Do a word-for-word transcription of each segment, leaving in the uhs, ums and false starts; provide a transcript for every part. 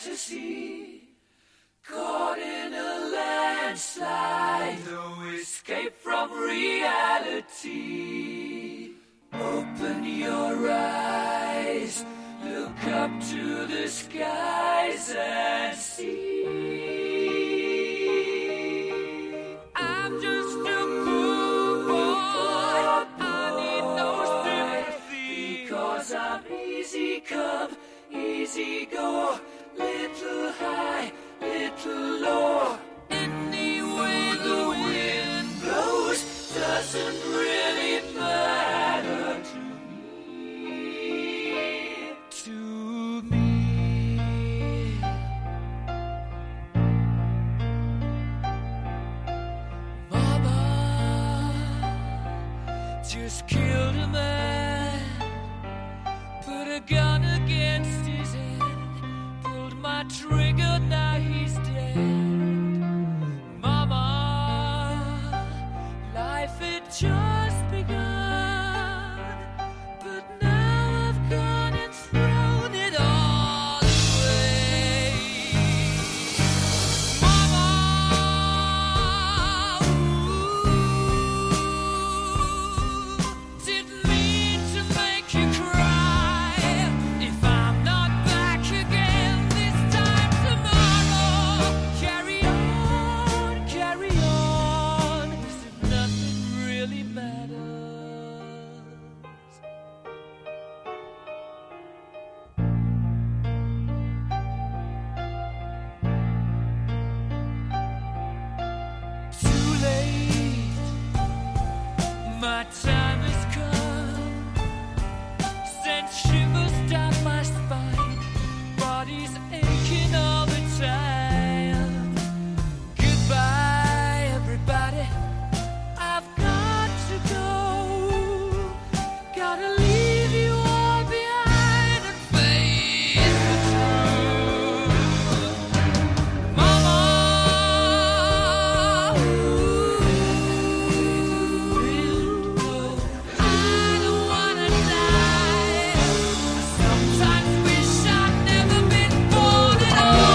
fantasy, caught in a landslide, no escape from reality. Open your eyes, look up to the skies and see. I'm just a poor boy, I need no sympathy, because I'm easy come, easy go, little high, little low. Any way the wind blows doesn't really matter to me, to me. Mama just killed a man, put a gun against his head, pulled my trigger, now he's dead. Mama, life had just begun, but now I've gone and thrown it all away. Mama, ooh, didn't mean to make you cry. If I'm not back again this time tomorrow, carry on, carry on, as if nothing really matters. Too late, my time has come, sent shivers down my spine, body's aching all the time. Goodbye, everybody, I've got to go, gotta leave you all behind and face the truth. Mama, ooh, I don't wanna die. I sometimes wish I'd never been born at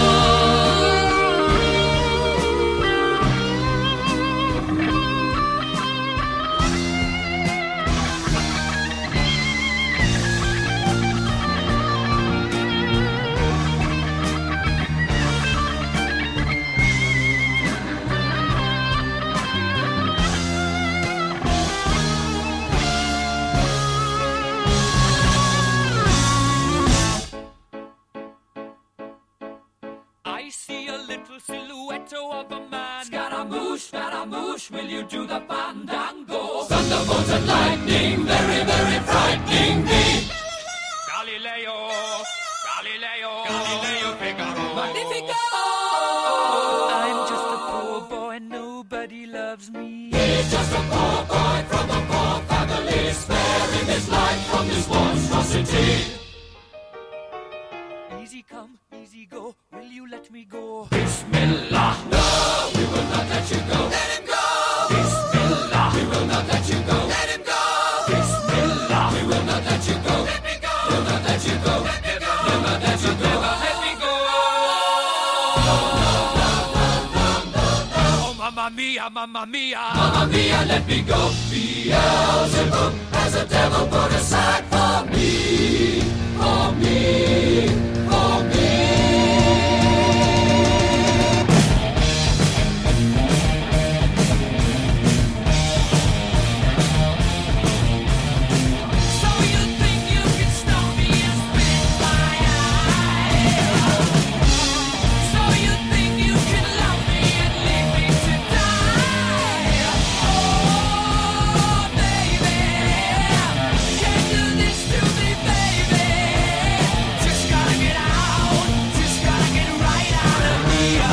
I see a little silhouette of a man. Scaramouche, Scaramouche, will you do the fandango? Thunderbolt and lightning, very, very frightening me. Galileo, Galileo, Galileo Figaro. Magnifico! I'm just a poor boy, nobody loves me. He's just a poor boy from a poor family, sparing his life from this monstrosity. Easy come, easy go, will you let me go? Bismillah, no, we will not let you go. Let him go! Bismillah, we will not let you go. Let him go! Bismillah, we will not let you go. Let me go! We'll not let you go. Let me go! We'll not let you go. Let me go! Oh, mamma mia, mamma mia. Mamma mia, let me go. Beelzebub has a devil put aside for me. For me. For me. So you think you can stop me and spit my eye? So you think you can love me and leave me to die? Oh, baby, can't do this to me, baby. Just gotta get out, just gotta get right out of here.